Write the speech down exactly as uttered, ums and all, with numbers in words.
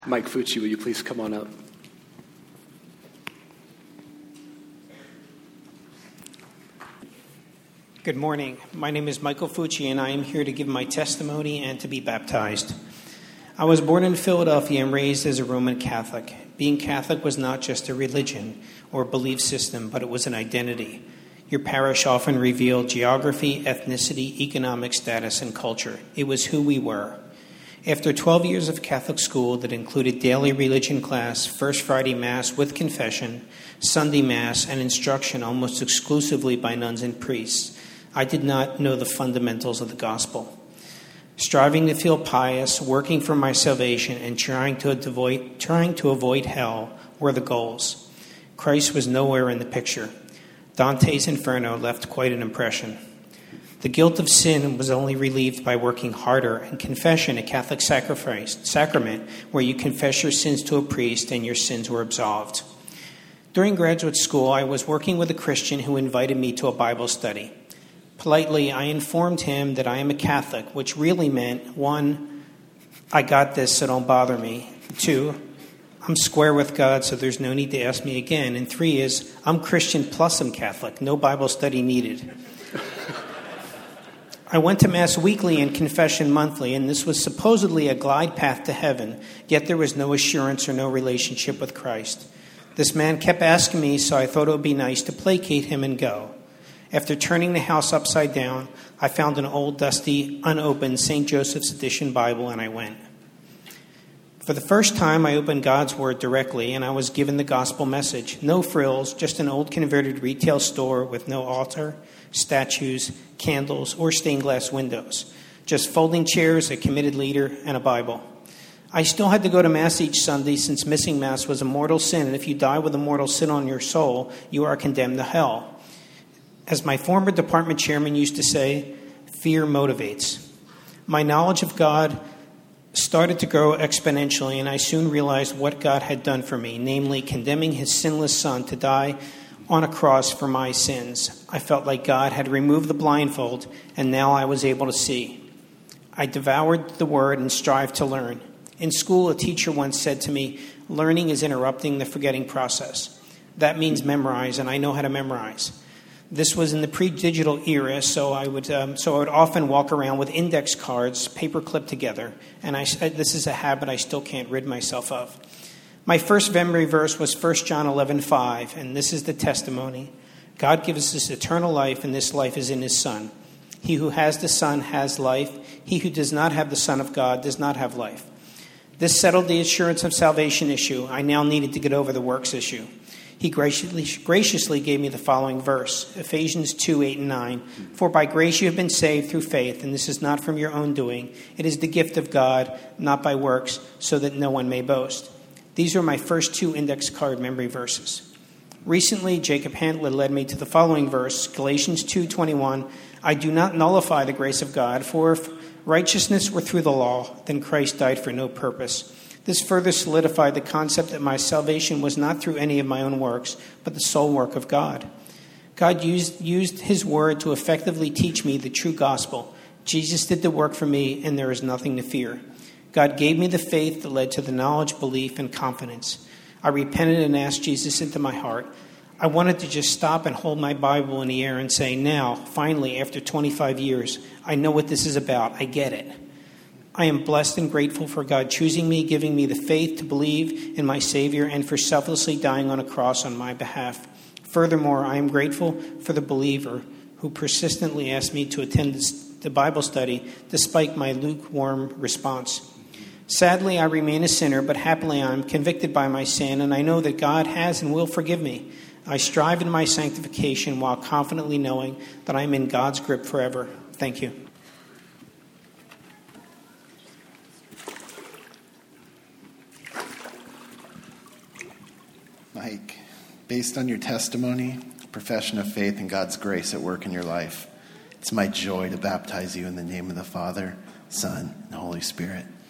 Mike Fucci, will you please come on up? Good morning. My name is Michael Fucci, and I am here to give my testimony and to be baptized. I was born in Philadelphia and raised as a Roman Catholic. Being Catholic was not just a religion or belief system, but it was an identity. Your parish often revealed geography, ethnicity, economic status, and culture. It was who we were. After twelve years of Catholic school that included daily religion class, First Friday Mass with confession, Sunday Mass, and instruction almost exclusively by nuns and priests, I did not know the fundamentals of the gospel. Striving to feel pious, working for my salvation, and trying to avoid, trying to avoid hell were the goals. Christ was nowhere in the picture. Dante's Inferno left quite an impression. The guilt of sin was only relieved by working harder, and confession, a Catholic sacrifice, sacrament where you confess your sins to a priest and your sins were absolved. During graduate school, I was working with a Christian who invited me to a Bible study. Politely, I informed him that I am a Catholic, which really meant, one, I got this, so don't bother me. Two, I'm square with God, so there's no need to ask me again. And three is, I'm Christian plus I'm Catholic, no Bible study needed. I went to Mass weekly and confession monthly, and this was supposedly a glide path to heaven, yet there was no assurance or no relationship with Christ. This man kept asking me, so I thought it would be nice to placate him and go. After turning the house upside down, I found an old, dusty, unopened Saint Joseph's Edition Bible, and I went. For the first time, I opened God's Word directly, and I was given the gospel message. No frills, just an old converted retail store with no altar, statues, candles, or stained glass windows. Just folding chairs, a committed leader, and a Bible. I still had to go to Mass each Sunday since missing Mass was a mortal sin, and if you die with a mortal sin on your soul, you are condemned to hell. As my former department chairman used to say, fear motivates. My knowledge of God started to grow exponentially, and I soon realized what God had done for me, namely condemning his sinless son to die on a cross for my sins. I felt like God had removed the blindfold, and now I was able to see. I devoured the word and strived to learn. In school, a teacher once said to me, learning is interrupting the forgetting process. That means memorize, and I know how to memorize. This was in the pre-digital era, so I would um, so I would often walk around with index cards, paper clipped together, and I, this is a habit I still can't rid myself of. My first memory verse was First John eleven five, and this is the testimony. God gives us eternal life, and this life is in his Son. He who has the Son has life. He who does not have the Son of God does not have life. This settled the assurance of salvation issue. I now needed to get over the works issue. He graciously, graciously gave me the following verse, Ephesians two, eight and nine. For by grace you have been saved through faith, and this is not from your own doing. It is the gift of God, not by works, so that no one may boast. These are my first two index card memory verses. Recently, Jacob Hantler led me to the following verse, Galatians two twenty-one. I do not nullify the grace of God, for if righteousness were through the law, then Christ died for no purpose. This further solidified the concept that my salvation was not through any of my own works, but the sole work of God. God used, used his word to effectively teach me the true gospel. Jesus did the work for me, and there is nothing to fear. God gave me the faith that led to the knowledge, belief, and confidence. I repented and asked Jesus into my heart. I wanted to just stop and hold my Bible in the air and say, now, finally, after twenty-five years, I know what this is about. I get it. I am blessed and grateful for God choosing me, giving me the faith to believe in my Savior, and for selflessly dying on a cross on my behalf. Furthermore, I am grateful for the believer who persistently asked me to attend the Bible study despite my lukewarm response. Sadly, I remain a sinner, but happily I am convicted by my sin, and I know that God has and will forgive me. I strive in my sanctification while confidently knowing that I am in God's grip forever. Thank you. Mike, based on your testimony, profession of faith, and God's grace at work in your life, it's my joy to baptize you in the name of the Father, Son, and Holy Spirit.